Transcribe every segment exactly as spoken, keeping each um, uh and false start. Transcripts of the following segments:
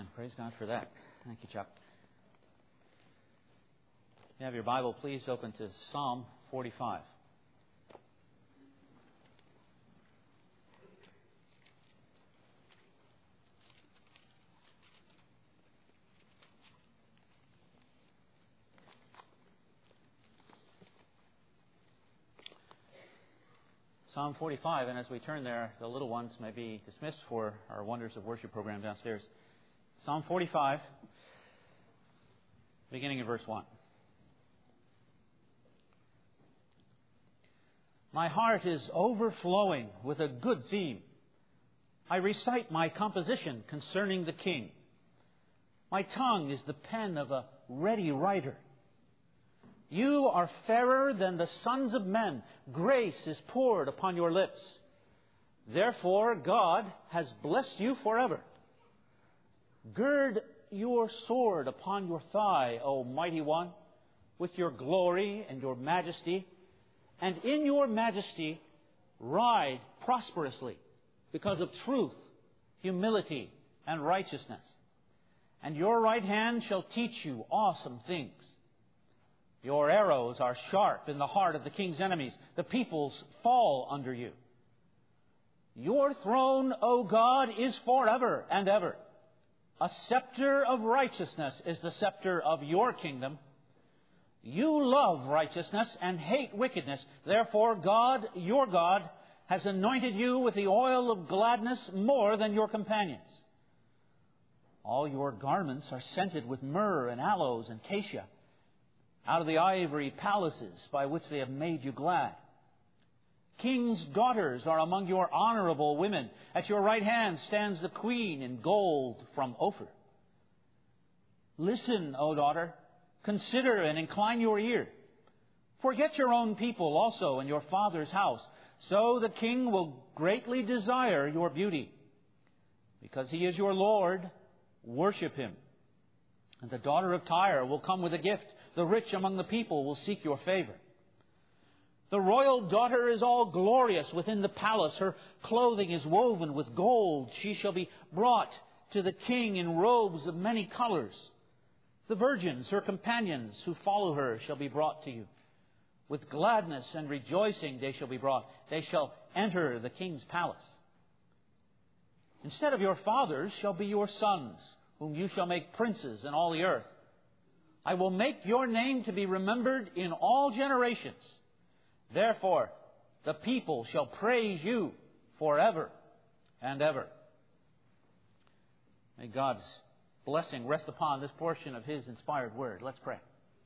Amen. Praise God for that. Thank you, Chuck. If you have your Bible, please open to Psalm forty-five. Psalm forty-five, and as we turn there, the little ones may be dismissed for our Wonders of Worship program downstairs. Psalm forty-five, beginning in verse one. My heart is overflowing with a good theme. I recite my composition concerning the King. My tongue is the pen of a ready writer. You are fairer than the sons of men. Grace is poured upon your lips. Therefore, God has blessed you forever. Gird your sword upon your thigh, O mighty one, with your glory and your majesty. And in your majesty, ride prosperously because of truth, humility, and righteousness. And your right hand shall teach you awesome things. Your arrows are sharp in the heart of the king's enemies. The peoples fall under you. Your throne, O God, is forever and ever. A scepter of righteousness is the scepter of your kingdom. You love righteousness and hate wickedness. Therefore, God, your God, has anointed you with the oil of gladness more than your companions. All your garments are scented with myrrh and aloes and cassia, out of the ivory palaces by which they have made you glad. King's daughters are among your honorable women. At your right hand stands the queen in gold from Ophir. Listen, O daughter, consider and incline your ear. Forget your own people also and your father's house, so the king will greatly desire your beauty. Because he is your Lord, worship him. And the daughter of Tyre will come with a gift. The rich among the people will seek your favor. The royal daughter is all glorious within the palace. Her clothing is woven with gold. She shall be brought to the king in robes of many colors. The virgins, her companions who follow her, shall be brought to you. With gladness and rejoicing they shall be brought. They shall enter the king's palace. Instead of your fathers shall be your sons, whom you shall make princes in all the earth. I will make your name to be remembered in all generations. Therefore, the people shall praise you forever and ever. May God's blessing rest upon this portion of His inspired word. Let's pray.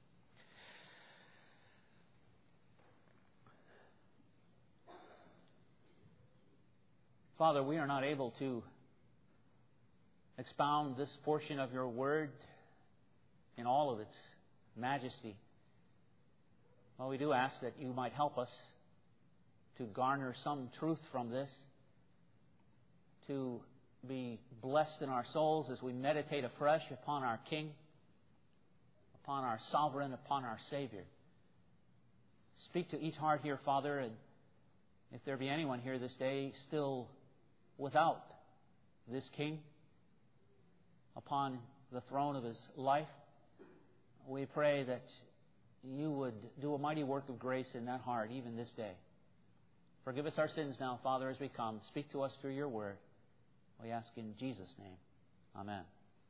Father, we are not able to expound this portion of your word in all of its majesty. Well, we do ask that you might help us to garner some truth from this, to be blessed in our souls as we meditate afresh upon our King, upon our Sovereign, upon our Savior. Speak to each heart here, Father, and if there be anyone here this day still without this King upon the throne of his life, we pray that you would do a mighty work of grace in that heart even this day. Forgive us our sins now, Father, as we come. Speak to us through your word. We ask in Jesus' name. Amen.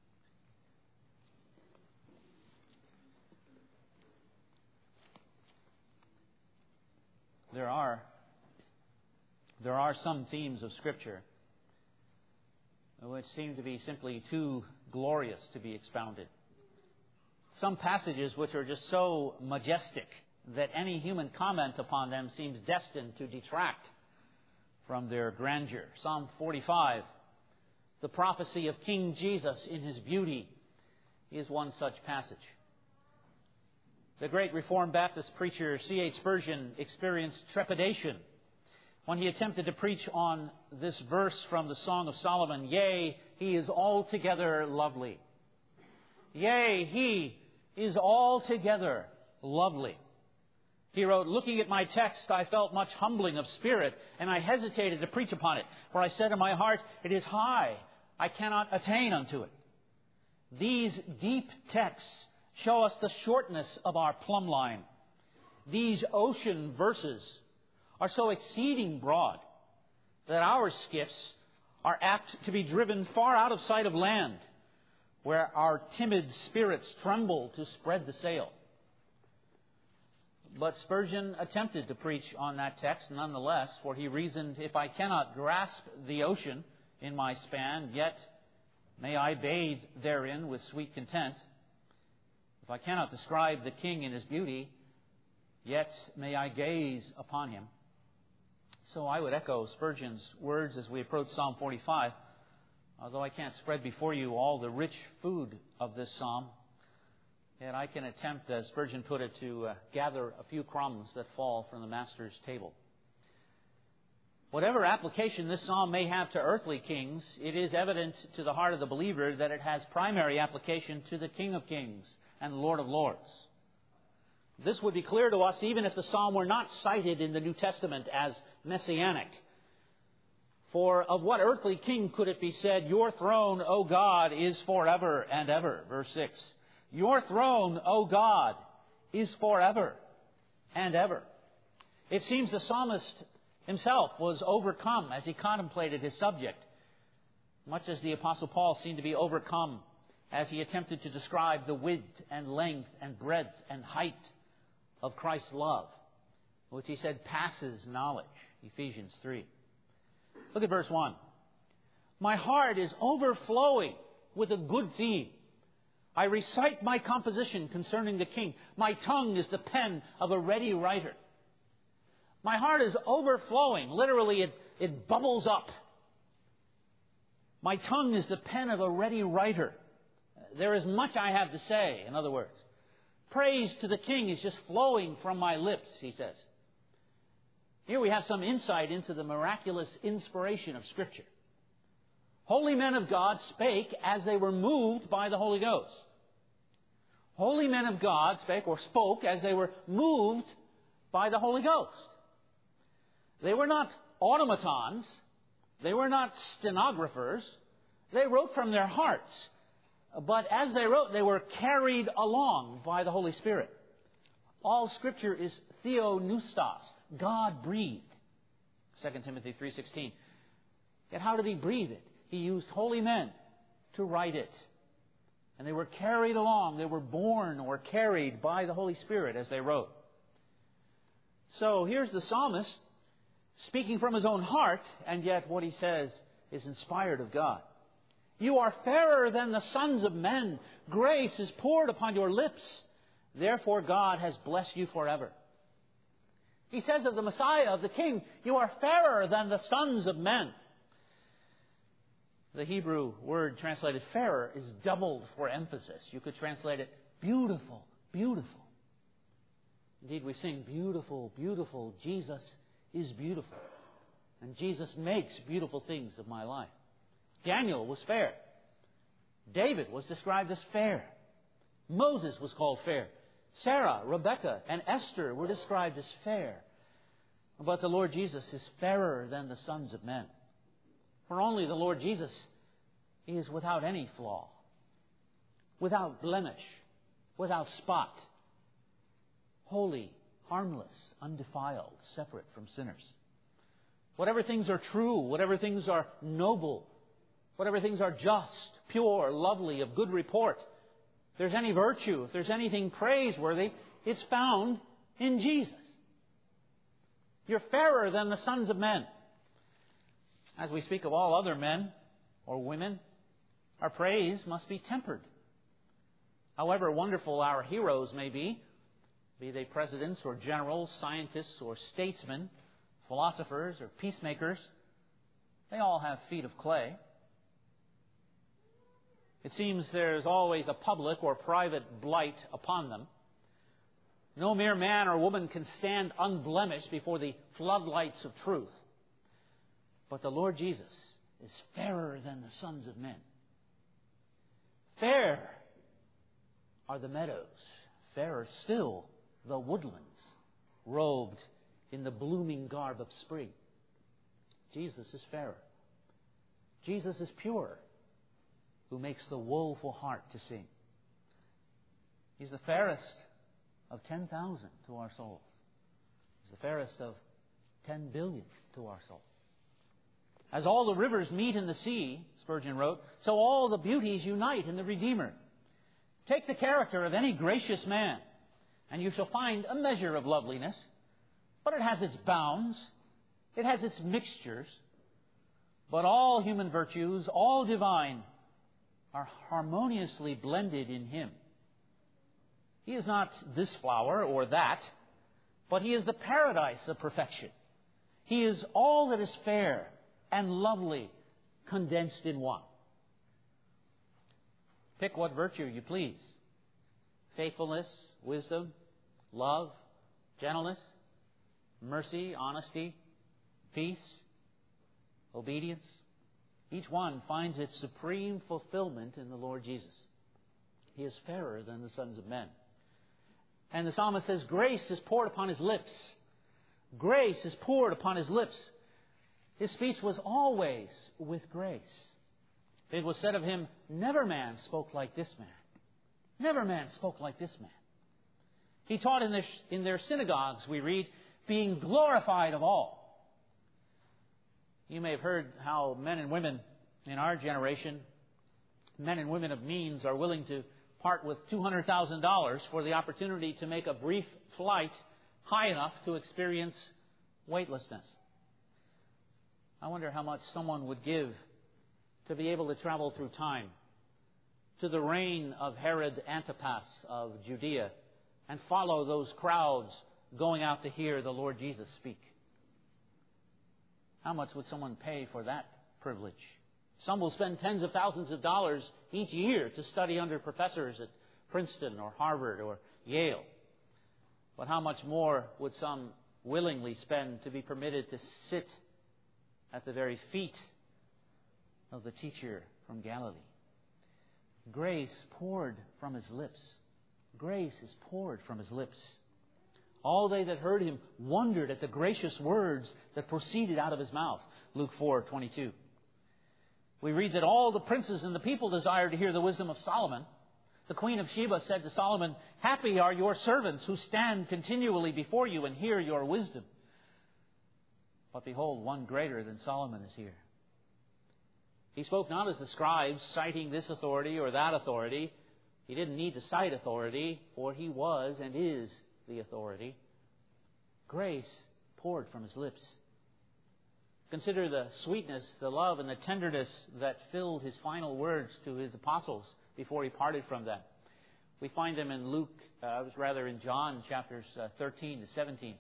There are, there are some themes of Scripture which seem to be simply too glorious to be expounded. Some passages which are just so majestic that any human comment upon them seems destined to detract from their grandeur. Psalm forty-five, the prophecy of King Jesus in His beauty, is one such passage. The great Reformed Baptist preacher C H Spurgeon experienced trepidation when he attempted to preach on this verse from the Song of Solomon, "Yea, He is altogether lovely." Yea, He is altogether lovely. He wrote, "Looking at my text, I felt much humbling of spirit, and I hesitated to preach upon it. For I said in my heart, it is high, I cannot attain unto it. These deep texts show us the shortness of our plumb line. These ocean verses are so exceeding broad that our skiffs are apt to be driven far out of sight of land, where our timid spirits tremble to spread the sail. But Spurgeon attempted to preach on that text nonetheless, for he reasoned, if I cannot grasp the ocean in my span, yet may I bathe therein with sweet content. If I cannot describe the King in His beauty, yet may I gaze upon Him. So I would echo Spurgeon's words as we approach Psalm forty-five. Although I can't spread before you all the rich food of this psalm, yet I can attempt, as Spurgeon put it, to uh, gather a few crumbs that fall from the Master's table. Whatever application this psalm may have to earthly kings, it is evident to the heart of the believer that it has primary application to the King of Kings and Lord of Lords. This would be clear to us even if the psalm were not cited in the New Testament as messianic. For of what earthly king could it be said, Your throne, O God, is forever and ever? Verse six. Your throne, O God, is forever and ever. It seems the psalmist himself was overcome as he contemplated his subject, much as the Apostle Paul seemed to be overcome as he attempted to describe the width and length and breadth and height of Christ's love, which he said passes knowledge, Ephesians three. Look at verse one. My heart is overflowing with a good theme. I recite my composition concerning the King. My tongue is the pen of a ready writer. My heart is overflowing. Literally, it, it bubbles up. My tongue is the pen of a ready writer. There is much I have to say, in other words. Praise to the King is just flowing from my lips, he says. Here we have some insight into the miraculous inspiration of Scripture. Holy men of God spake as they were moved by the Holy Ghost. Holy men of God spake or spoke as they were moved by the Holy Ghost. They were not automatons. They were not stenographers. They wrote from their hearts. But as they wrote, they were carried along by the Holy Spirit. All Scripture is theopneustos, God-breathed. Second Timothy three sixteen. Yet how did He breathe it? He used holy men to write it. And they were carried along. They were borne or carried by the Holy Spirit as they wrote. So here's the psalmist speaking from his own heart, and yet what he says is inspired of God. You are fairer than the sons of men. Grace is poured upon your lips. Therefore God has blessed you forever. He says of the Messiah, of the King, you are fairer than the sons of men. The Hebrew word translated fairer is doubled for emphasis. You could translate it beautiful, beautiful. Indeed, we sing beautiful, beautiful. Jesus is beautiful. And Jesus makes beautiful things of my life. Daniel was fair. David was described as fair. Moses was called fair. Sarah, Rebecca, and Esther were described as fair. But the Lord Jesus is fairer than the sons of men. For only the Lord Jesus is without any flaw, without blemish, without spot, holy, harmless, undefiled, separate from sinners. Whatever things are true, whatever things are noble, whatever things are just, pure, lovely, of good report, if there's any virtue, if there's anything praiseworthy, it's found in Jesus. You're fairer than the sons of men. As we speak of all other men or women, our praise must be tempered. However wonderful our heroes may be, be they presidents or generals, scientists or statesmen, philosophers or peacemakers, they all have feet of clay. It seems there's always a public or private blight upon them. No mere man or woman can stand unblemished before the floodlights of truth. But the Lord Jesus is fairer than the sons of men. Fair are the meadows, fairer still the woodlands, robed in the blooming garb of spring. Jesus is fairer. Jesus is pure. who makes the woeful heart to sing. He's the fairest of ten thousand to our soul. He's the fairest of ten billion to our soul. As all the rivers meet in the sea, Spurgeon wrote, so all the beauties unite in the Redeemer. Take the character of any gracious man, and you shall find a measure of loveliness, but it has its bounds, it has its mixtures. But all human virtues, all divine, are harmoniously blended in Him. He is not this flower or that, but He is the paradise of perfection. He is all that is fair and lovely condensed in one. Pick what virtue you please. Faithfulness, wisdom, love, gentleness, mercy, honesty, peace, obedience. Each one finds its supreme fulfillment in the Lord Jesus. He is fairer than the sons of men. And the psalmist says, grace is poured upon His lips. Grace is poured upon His lips. His speech was always with grace. It was said of Him, never man spoke like this man. Never man spoke like this man. He taught in their, in their synagogues, we read, being glorified of all. You may have heard how men and women in our generation, men and women of means, are willing to part with two hundred thousand dollars for the opportunity to make a brief flight high enough to experience weightlessness. I wonder how much someone would give to be able to travel through time to the reign of Herod Antipas of Judea and follow those crowds going out to hear the Lord Jesus speak. How much would someone pay for that privilege? Some will spend tens of thousands of dollars each year to study under professors at Princeton or Harvard or Yale. But how much more would some willingly spend to be permitted to sit at the very feet of the teacher from Galilee? Grace poured from His lips. Grace is poured from His lips. All they that heard Him wondered at the gracious words that proceeded out of His mouth. Luke four twenty-two. We read that all the princes and the people desired to hear the wisdom of Solomon. The Queen of Sheba said to Solomon, happy are your servants who stand continually before you and hear your wisdom. But behold, one greater than Solomon is here. He spoke not as the scribes, citing this authority or that authority. He didn't need to cite authority, for He was and is the authority. Grace poured from His lips. Consider the sweetness, the love, and the tenderness that filled His final words to His apostles before He parted from them. We find them in Luke, uh, was rather in John chapters uh, thirteen to seventeen,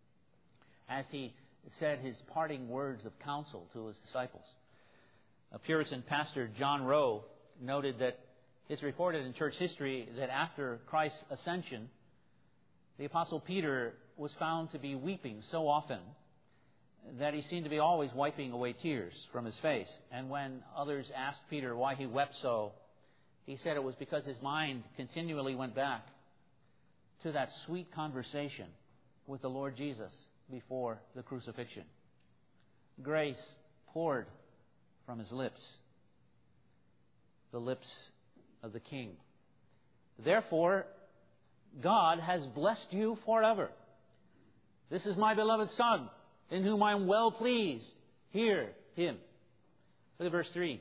as He said His parting words of counsel to His disciples. A Puritan pastor, John Rowe, noted that it's reported in church history that after Christ's ascension, the Apostle Peter was found to be weeping so often that he seemed to be always wiping away tears from his face. And when others asked Peter why he wept so, he said it was because his mind continually went back to that sweet conversation with the Lord Jesus before the crucifixion. Grace poured from His lips, the lips of the King. Therefore, God has blessed you forever. This is my beloved Son, in whom I am well pleased. Hear Him. Look at verse three.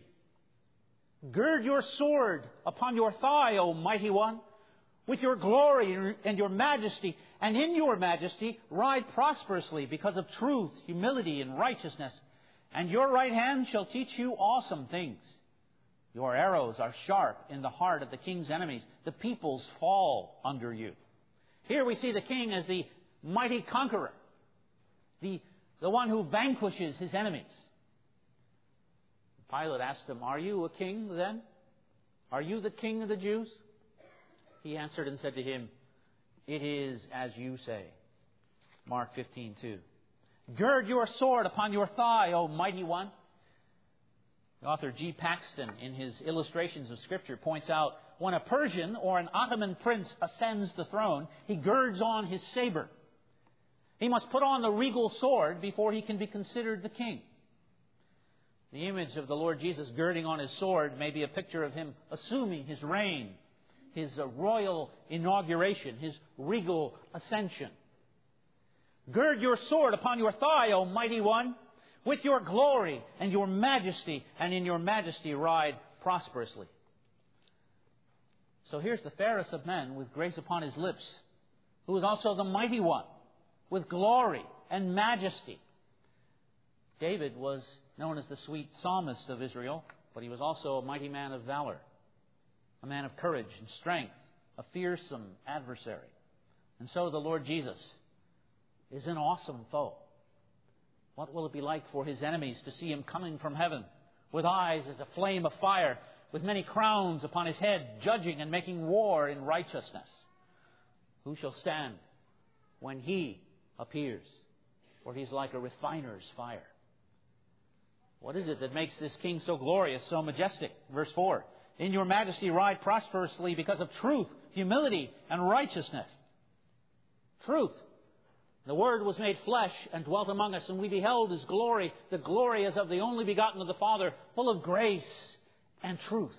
Gird your sword upon your thigh, O mighty one, with your glory and your majesty, and in your majesty ride prosperously because of truth, humility, and righteousness. And your right hand shall teach you awesome things. Your arrows are sharp in the heart of the king's enemies. The peoples fall under you. Here we see the king as the mighty conqueror, the, the one who vanquishes his enemies. Pilate asked him, are you a king then? Are you the king of the Jews? He answered and said to him, it is as you say. Mark fifteen two. Gird your sword upon your thigh, O mighty one. The author G. Paxton, in his illustrations of Scripture, points out when a Persian or an Ottoman prince ascends the throne, he girds on his saber. He must put on the regal sword before he can be considered the king. The image of the Lord Jesus girding on his sword may be a picture of him assuming his reign, his uh, royal inauguration, his regal ascension. Gird your sword upon your thigh, O mighty one, with your glory and your majesty, and in your majesty ride prosperously. So here's the fairest of men with grace upon his lips, who is also the mighty one, with glory and majesty. David was known as the sweet psalmist of Israel, but he was also a mighty man of valor, a man of courage and strength, a fearsome adversary. And so the Lord Jesus is an awesome foe. What will it be like for his enemies to see him coming from heaven with eyes as a flame of fire, with many crowns upon his head, judging and making war in righteousness? Who shall stand when he appears? For he's like a refiner's fire. What is it that makes this king so glorious, so majestic? Verse four. In your majesty ride prosperously because of truth, humility, and righteousness. Truth. The Word was made flesh and dwelt among us, and we beheld His glory. The glory as of the only begotten of the Father, full of grace and truth.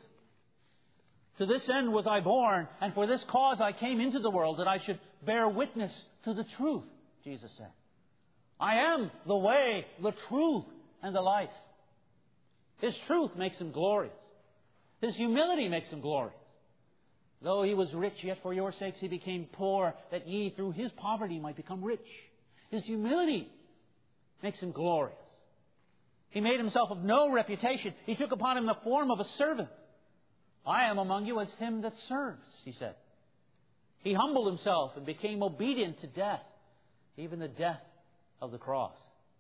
To this end was I born, and for this cause I came into the world, that I should bear witness to the truth, Jesus said. I am the way, the truth, and the life. His truth makes Him glorious. His humility makes Him glorious. Though He was rich, yet for your sakes He became poor, that ye through His poverty might become rich. His humility makes Him glorious. He made Himself of no reputation. He took upon Him the form of a servant. I am among you as him that serves, He said. He humbled Himself and became obedient to death, even the death of the cross.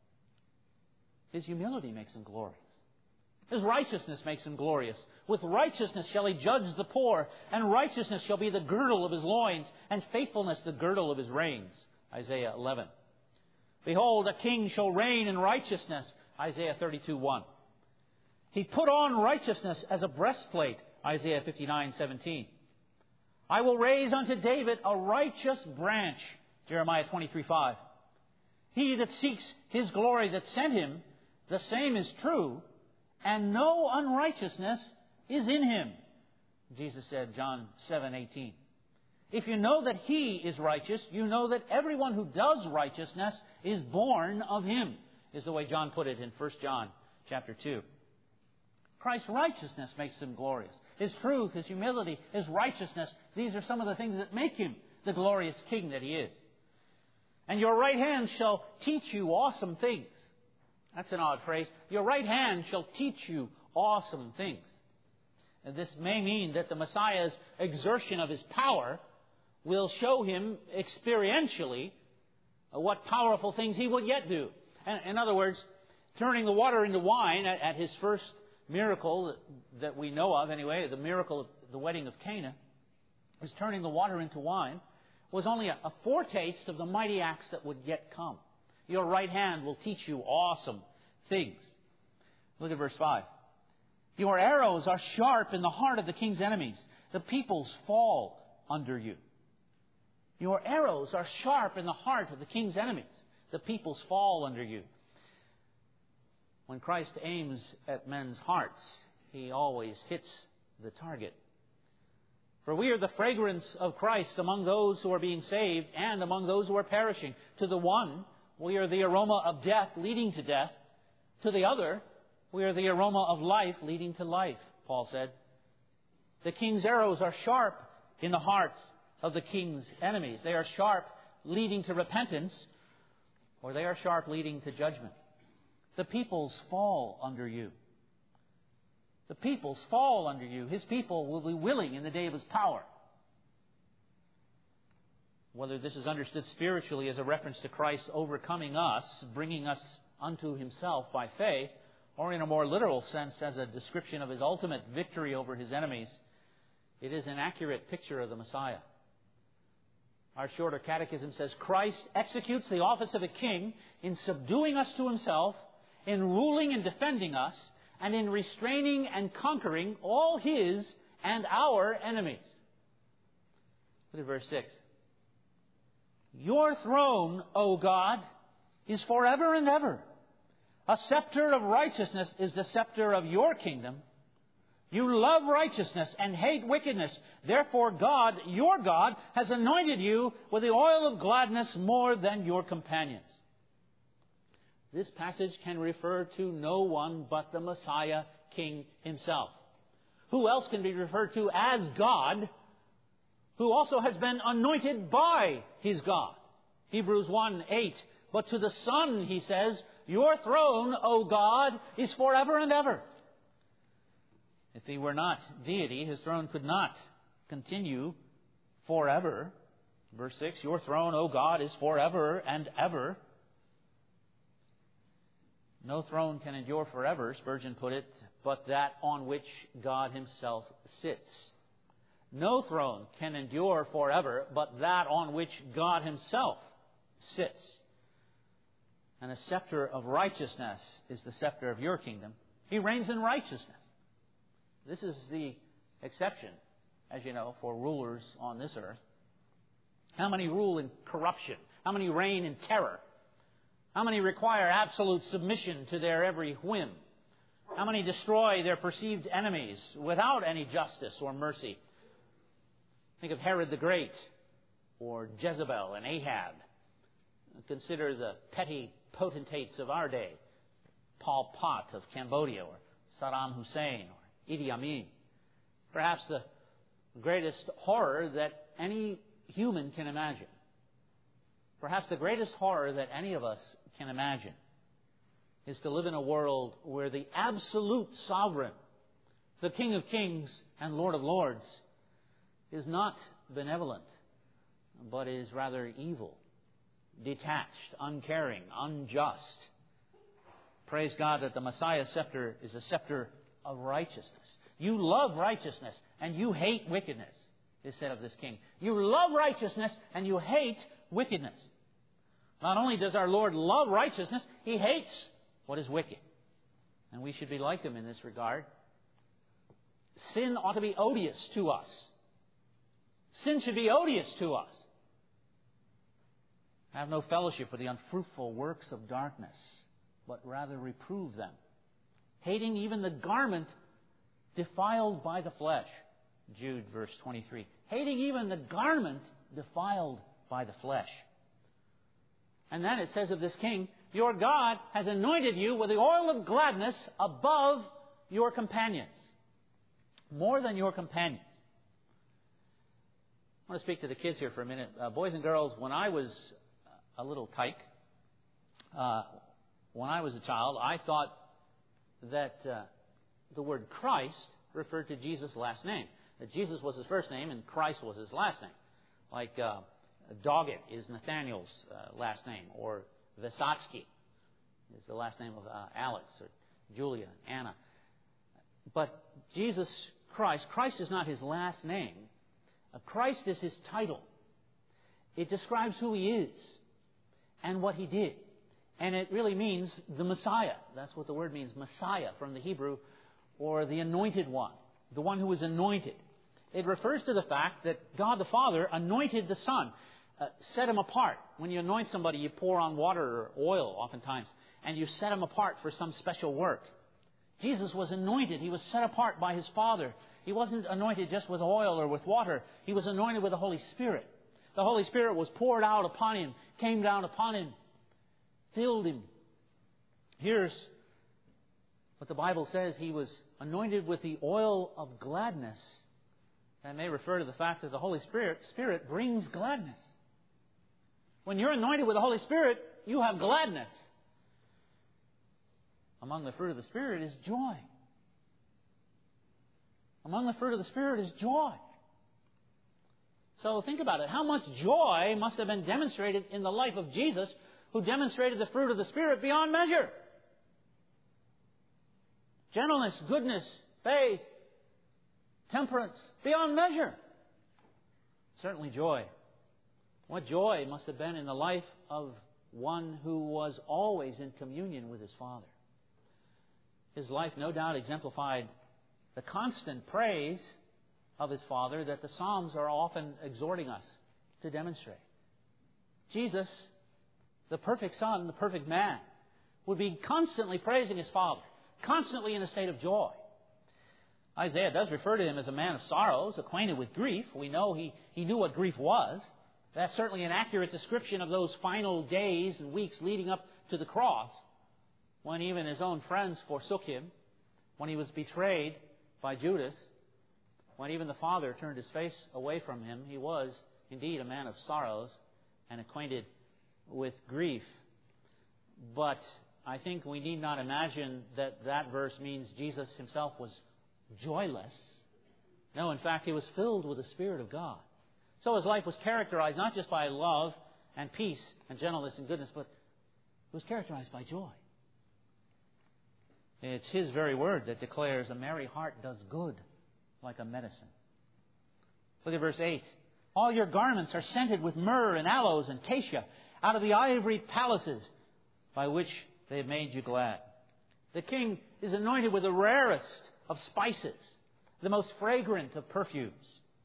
His humility makes Him glorious. His righteousness makes Him glorious. With righteousness shall He judge the poor, and righteousness shall be the girdle of His loins, and faithfulness the girdle of His reins. Isaiah eleven. Behold, a king shall reign in righteousness. Isaiah thirty-two one. He put on righteousness as a breastplate. Isaiah fifty-nine seventeen. I will raise unto David a righteous branch. Jeremiah twenty-three five. He that seeks His glory that sent Him, the same is true, and no unrighteousness is in him. Jesus said, John seven eighteen. If you know that He is righteous, you know that everyone who does righteousness is born of Him, is the way John put it in First John chapter two. Christ's righteousness makes Him glorious. His truth, His humility, His righteousness, these are some of the things that make Him the glorious King that He is. And your right hand shall teach you awesome things. That's an odd phrase. Your right hand shall teach you awesome things. And this may mean that the Messiah's exertion of His power will show Him experientially what powerful things He will yet do. And in other words, turning the water into wine at, at His first miracle that we know of anyway, the miracle of the wedding of Cana, is turning the water into wine, was only a, a foretaste of the mighty acts that would yet come. Your right hand will teach you awesome things. Look at verse five. Your arrows are sharp in the heart of the king's enemies. The peoples fall under you. Your arrows are sharp in the heart of the king's enemies. The peoples fall under you. When Christ aims at men's hearts, He always hits the target. For we are the fragrance of Christ among those who are being saved and among those who are perishing. To the one, we are the aroma of death leading to death. To the other, we are the aroma of life leading to life, Paul said. The king's arrows are sharp in the hearts of the king's enemies. They are sharp leading to repentance, or they are sharp leading to judgment. The peoples fall under you. The peoples fall under you. His people will be willing in the day of His power. Whether this is understood spiritually as a reference to Christ overcoming us, bringing us unto Himself by faith, or in a more literal sense as a description of His ultimate victory over His enemies, it is an accurate picture of the Messiah. Our shorter catechism says, Christ executes the office of a king in subduing us to Himself, in ruling and defending us, and in restraining and conquering all His and our enemies. Look at verse six. Your throne, O God, is forever and ever. A scepter of righteousness is the scepter of your kingdom. You love righteousness and hate wickedness. Therefore God, your God, has anointed you with the oil of gladness more than your companions. This passage can refer to no one but the Messiah King himself. Who else can be referred to as God, who also has been anointed by his God? Hebrews one eight. But to the Son, he says, your throne, O God, is forever and ever. If he were not deity, his throne could not continue forever. Verse six, your throne, O God, is forever and ever. No throne can endure forever, Spurgeon put it, but that on which God himself sits. No throne can endure forever, but that on which God himself sits. And a scepter of righteousness is the scepter of your kingdom. He reigns in righteousness. This is the exception, as you know, for rulers on this earth. How many rule in corruption? How many reign in terror? How many require absolute submission to their every whim? How many destroy their perceived enemies without any justice or mercy? Think of Herod the Great, or Jezebel and Ahab. Consider the petty potentates of our day, Pol Pot of Cambodia, or Saddam Hussein, or Idi Amin. Perhaps the greatest horror that any human can imagine. Perhaps the greatest horror that any of us can imagine is to live in a world where the absolute sovereign, the King of Kings and Lord of Lords, is not benevolent, but is rather evil, detached, uncaring, unjust. Praise God that the Messiah's scepter is a scepter of righteousness. You love righteousness and you hate wickedness, is said of this king. You love righteousness and you hate wickedness. Not only does our Lord love righteousness, he hates what is wicked. And we should be like him in this regard. Sin ought to be odious to us. Sin should be odious to us. Have no fellowship with the unfruitful works of darkness, but rather reprove them, hating even the garment defiled by the flesh. Jude verse twenty-three. Hating even the garment defiled by the flesh. And then it says of this king, your God has anointed you with the oil of gladness above your companions. More than your companions. I want to speak to the kids here for a minute. Uh, boys and girls, when I was a little tyke, uh, when I was a child, I thought that uh, the word Christ referred to Jesus' last name. That Jesus was his first name and Christ was his last name. Like uh, Doggett is Nathaniel's uh, last name, or Vysotsky is the last name of uh, Alex, or Julia, Anna. But Jesus Christ, Christ is not his last name. Uh, Christ is his title. It describes who he is and what he did. And it really means the Messiah. That's what the word means, Messiah from the Hebrew, or the anointed one, the one who was anointed. It refers to the fact that God the Father anointed the Son, uh, set him apart. When you anoint somebody, you pour on water or oil oftentimes, and you set him apart for some special work. Jesus was anointed. He was set apart by his Father. He wasn't anointed just with oil or with water. He was anointed with the Holy Spirit. The Holy Spirit was poured out upon him, came down upon him, filled him. Here's what the Bible says. He was anointed with the oil of gladness. That may refer to the fact that the Holy Spirit, Spirit brings gladness. When you're anointed with the Holy Spirit, you have gladness. Among the fruit of the Spirit is joy. Among the fruit of the Spirit is joy. So think about it. How much joy must have been demonstrated in the life of Jesus, who demonstrated the fruit of the Spirit beyond measure? Gentleness, goodness, faith, temperance, beyond measure. Certainly joy. What joy must have been in the life of one who was always in communion with his Father. His life no doubt exemplified the constant praise of his Father that the Psalms are often exhorting us to demonstrate. Jesus, the perfect Son, the perfect man, would be constantly praising his Father, constantly in a state of joy. Isaiah does refer to him as a man of sorrows, acquainted with grief. We know he, he knew what grief was. That's certainly an accurate description of those final days and weeks leading up to the cross, when even his own friends forsook him, when he was betrayed by Judas, when even the Father turned his face away from him. He was indeed a man of sorrows and acquainted with grief. But I think we need not imagine that that verse means Jesus himself was joyless. No, in fact, he was filled with the Spirit of God. So his life was characterized not just by love and peace and gentleness and goodness, but it was characterized by joy. It's his very word that declares, a merry heart does good like a medicine. Look at verse eight. All your garments are scented with myrrh and aloes and cassia out of the ivory palaces by which they have made you glad. The king is anointed with the rarest of spices, the most fragrant of perfumes.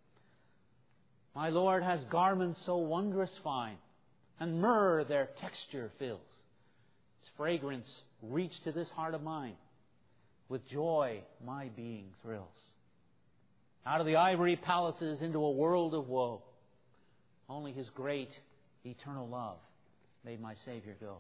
My Lord has garments so wondrous fine, and myrrh their texture fills. Its fragrance reached to this heart of mine. With joy my being thrills. Out of the ivory palaces into a world of woe, only his great eternal love made my Savior go.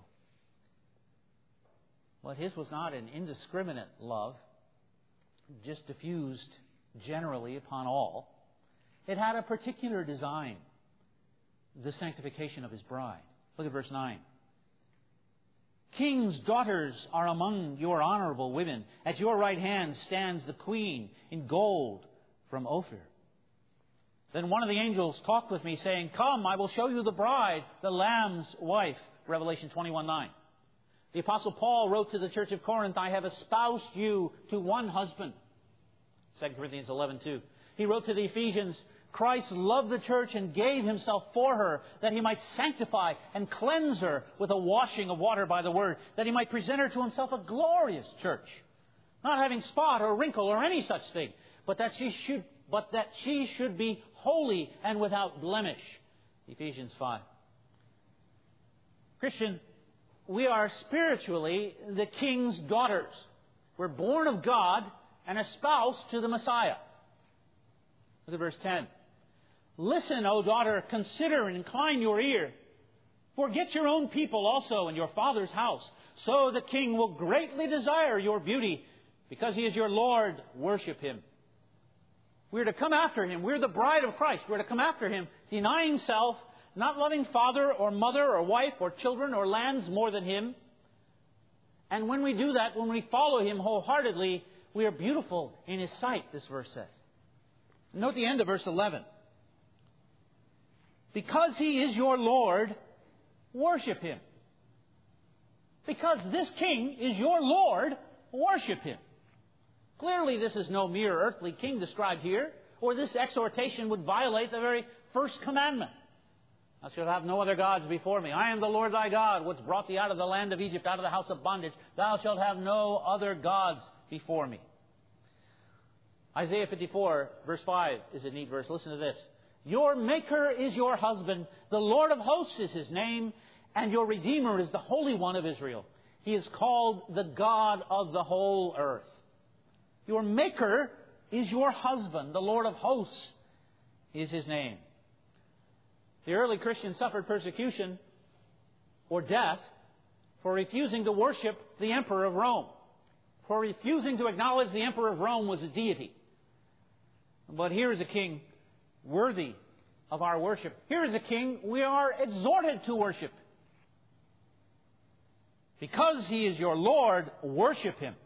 But his was not an indiscriminate love, just diffused generally upon all. It had a particular design, the sanctification of his bride. Look at verse nine. King's daughters are among your honorable women. At your right hand stands the queen in gold from Ophir. Then one of the angels talked with me, saying, Come, I will show you the bride, the Lamb's wife. Revelation twenty-one nine. The Apostle Paul wrote to the church of Corinth, I have espoused you to one husband. Second Corinthians eleven two. He wrote to the Ephesians, Christ loved the church and gave himself for her, that he might sanctify and cleanse her with a washing of water by the word, that he might present her to himself a glorious church, not having spot or wrinkle or any such thing, but that she should, but that she should be holy and without blemish. Ephesians five. Christian, we are spiritually the king's daughters. We're born of God and espoused to the Messiah. Look at verse ten. Listen, O daughter, consider and incline your ear. Forget your own people also and your father's house. So the king will greatly desire your beauty. Because he is your Lord, worship him. We're to come after him. We're the bride of Christ. We're to come after him, denying self, not loving father or mother or wife or children or lands more than him. And when we do that, when we follow him wholeheartedly, we are beautiful in his sight, this verse says. Note the end of verse eleven. Because he is your Lord, worship him. Because this king is your Lord, worship him. Clearly, this is no mere earthly king described here, or this exhortation would violate the very first commandment. Thou shalt have no other gods before me. I am the Lord thy God, which brought thee out of the land of Egypt, out of the house of bondage. Thou shalt have no other gods before me. Isaiah fifty-four, verse five is a neat verse. Listen to this. Your Maker is your husband. The Lord of hosts is his name. And your Redeemer is the Holy One of Israel. He is called the God of the whole earth. Your Maker is your husband. The Lord of hosts is his name. The early Christians suffered persecution or death for refusing to worship the Emperor of Rome, for refusing to acknowledge the Emperor of Rome was a deity. But here is a king worthy of our worship. Here is a king we are exhorted to worship. Because he is your Lord, worship him.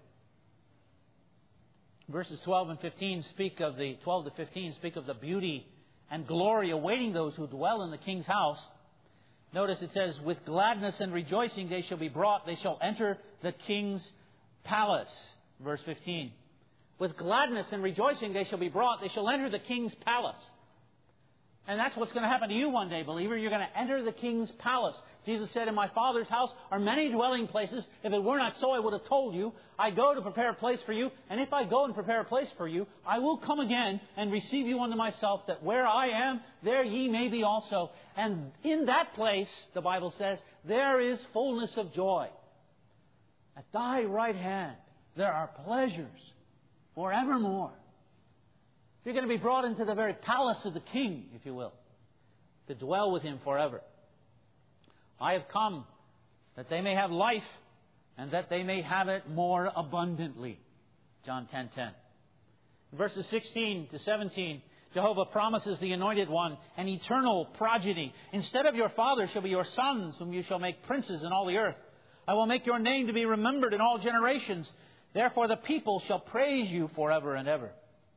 Verses twelve and fifteen speak of the twelve to fifteen speak of the beauty and glory awaiting those who dwell in the king's house. Notice it says, with gladness and rejoicing they shall be brought, they shall enter the king's palace. Verse fifteen. With gladness and rejoicing they shall be brought, they shall enter the king's palace. And that's what's going to happen to you one day, believer. You're going to enter the king's palace. Jesus said, in my Father's house are many dwelling places. If it were not so, I would have told you. I go to prepare a place for you. And if I go and prepare a place for you, I will come again and receive you unto myself, that where I am, there ye may be also. And in that place, the Bible says, there is fullness of joy. At thy right hand there are pleasures forevermore. You're going to be brought into the very palace of the King, if you will, to dwell with Him forever. I have come that they may have life and that they may have it more abundantly. John ten ten. Verses sixteen to seventeen, Jehovah promises the Anointed One an eternal progeny. Instead of your fathers shall be your sons, whom you shall make princes in all the earth. I will make your name to be remembered in all generations. Therefore the people shall praise you forever and ever.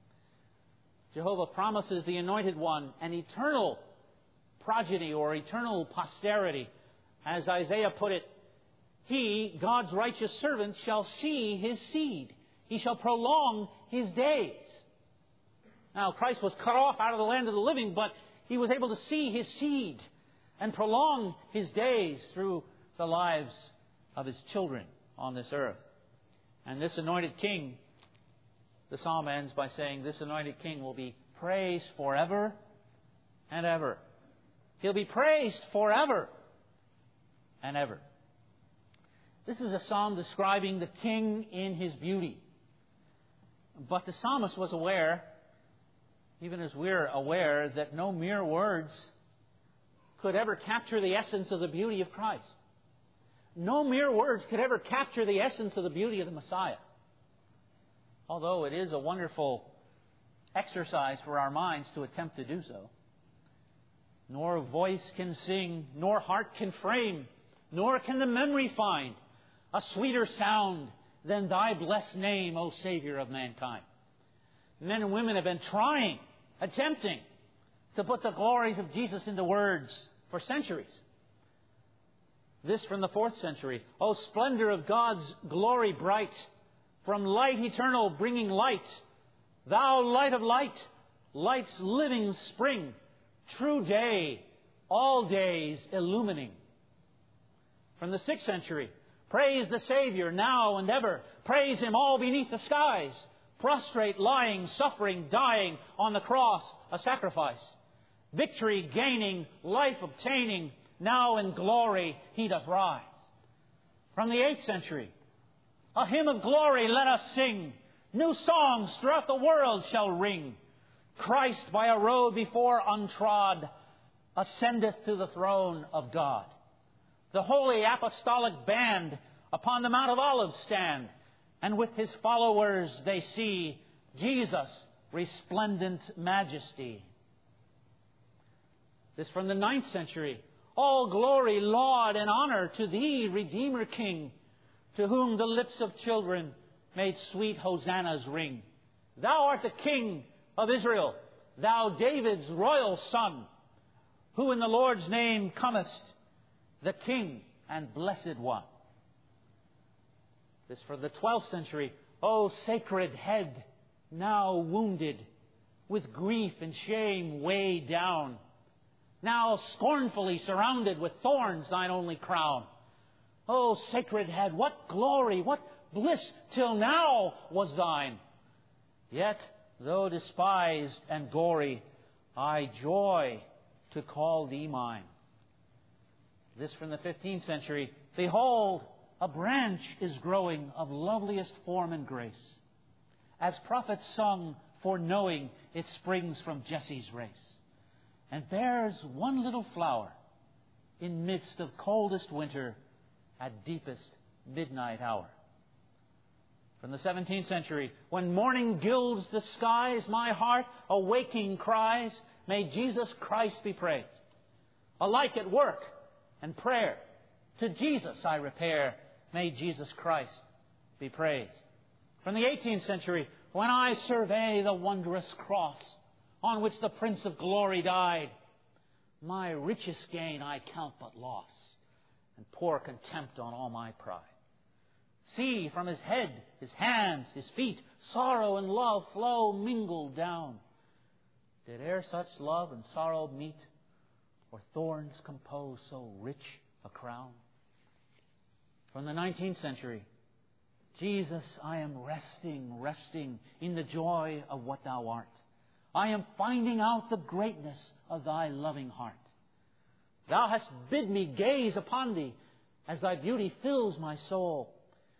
Jehovah promises the Anointed One an eternal progeny or eternal posterity. As Isaiah put it, He, God's righteous servant, shall see His seed. He shall prolong His days. Now, Christ was cut off out of the land of the living, but He was able to see His seed and prolong His days through the lives of His children on this earth. And this anointed King, the psalm ends by saying, this anointed King will be praised forever and ever. He'll be praised forever and ever. This is a psalm describing the King in His beauty. But the psalmist was aware, even as we're aware, that no mere words could ever capture the essence of the beauty of Christ. No mere words could ever capture the essence of the beauty of the Messiah. Although it is a wonderful exercise for our minds to attempt to do so. Nor voice can sing, nor heart can frame, nor can the memory find a sweeter sound than Thy blessed name, O Savior of mankind. Men and women have been trying, attempting to put the glories of Jesus into words for centuries. This from the fourth century. O splendor of God's glory bright, from light eternal bringing light. Thou light of light, light's living spring, true day, all days illumining. From the sixth century. Praise the Savior now and ever. Praise Him all beneath the skies. Prostrate, lying, suffering, dying on the cross, a sacrifice. Victory gaining, life obtaining, now in glory He doth rise. From the eighth century. A hymn of glory let us sing. New songs throughout the world shall ring. Christ by a road before untrod ascendeth to the throne of God. The holy apostolic band upon the Mount of Olives stand, and with His followers they see Jesus' resplendent majesty. This from the ninth century. All glory, laud, and honor to Thee, Redeemer King, to whom the lips of children made sweet hosannas ring. Thou art the King of Israel, Thou David's royal son, who in the Lord's name comest, the King and Blessed One. This for the twelfth century. O sacred head, now wounded, with grief and shame weighed down, now scornfully surrounded with thorns Thine only crown. O sacred head, what glory, what bliss till now was Thine. Yet, though despised and gory, I joy to call Thee mine. This from the fifteenth century. Behold, a branch is growing of loveliest form and grace. As prophets sung, foreknowing it springs from Jesse's race, and bears one little flower in midst of coldest winter at deepest midnight hour. From the seventeenth century. When morning gilds the skies, my heart awaking cries, may Jesus Christ be praised. Alike at work and prayer, to Jesus I repair. May Jesus Christ be praised. From the eighteenth century. When I survey the wondrous cross on which the Prince of Glory died, my richest gain I count but loss, and pour contempt on all my pride. See, from His head, His hands, His feet, sorrow and love flow mingled down. Did e'er such love and sorrow meet, or thorns compose so rich a crown? From the nineteenth century. Jesus, I am resting, resting in the joy of what Thou art. I am finding out the greatness of Thy loving heart. Thou hast bid me gaze upon Thee as Thy beauty fills my soul.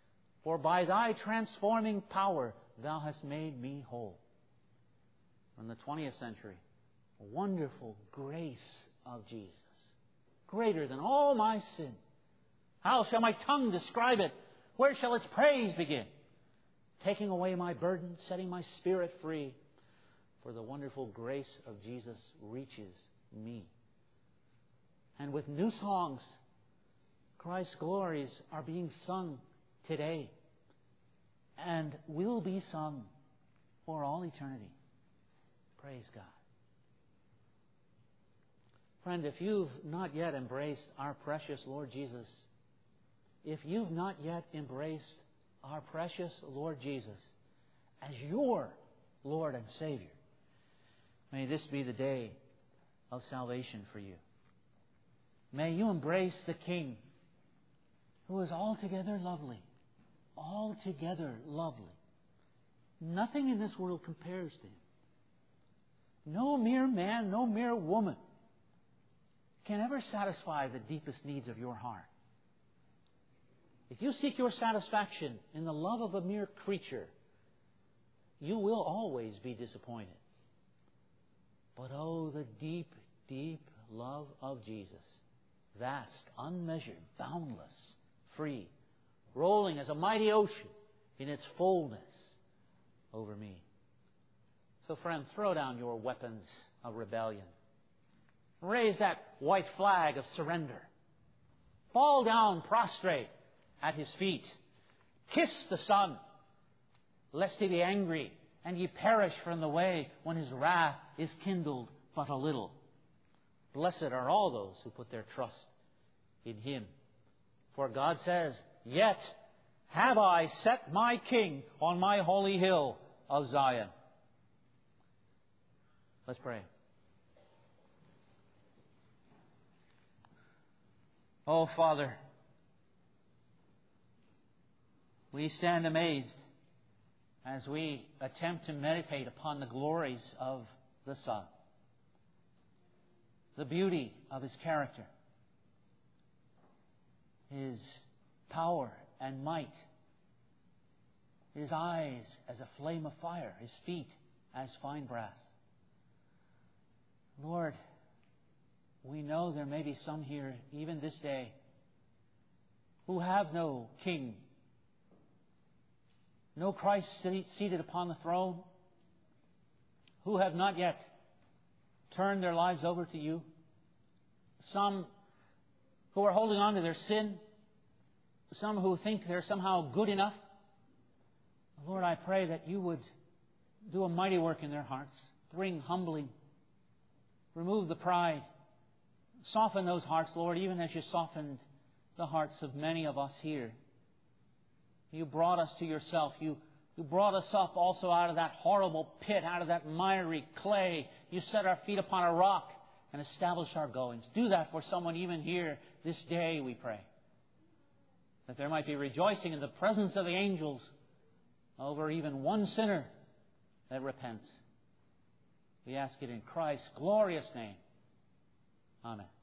For by Thy transforming power Thou hast made me whole. From the twentieth century, a wonderful grace of Jesus, greater than all my sin. How shall my tongue describe it? Where shall its praise begin? Taking away my burden, setting my spirit free. For the wonderful grace of Jesus reaches me. And with new songs, Christ's glories are being sung today and will be sung for all eternity. Praise God. Friend, if you've not yet embraced our precious Lord Jesus, if you've not yet embraced our precious Lord Jesus as your Lord and Savior, may this be the day of salvation for you. May you embrace the King who is altogether lovely, altogether lovely. Nothing in this world compares to Him. No mere man, no mere woman can ever satisfy the deepest needs of your heart. If you seek your satisfaction in the love of a mere creature, you will always be disappointed. But oh, the deep, deep love of Jesus. Vast, unmeasured, boundless, free, rolling as a mighty ocean in its fullness over me. So friend, throw down your weapons of rebellion. Raise that white flag of surrender. Fall down prostrate at His feet. Kiss the Son, lest He be angry and ye perish from the way when His wrath is kindled but a little. Blessed are all those who put their trust in Him. For God says, Yet have I set my King on my holy hill of Zion. Let's pray. Oh, Father, we stand amazed as we attempt to meditate upon the glories of the Son, the beauty of His character, His power and might, His eyes as a flame of fire, His feet as fine brass. Lord, we know there may be some here, even this day, who have no King, no Christ seated upon the throne, who have not yet turned their lives over to You. Some who are holding on to their sin, some who think they're somehow good enough. Lord, I pray that You would do a mighty work in their hearts. Bring humbling. Remove the pride. Soften those hearts, Lord, even as You softened the hearts of many of us here. You brought us to Yourself. You, you brought us up also out of that horrible pit, out of that miry clay. You set our feet upon a rock and established our goings. Do that for someone even here this day, we pray. That there might be rejoicing in the presence of the angels over even one sinner that repents. We ask it in Christ's glorious name. Amen.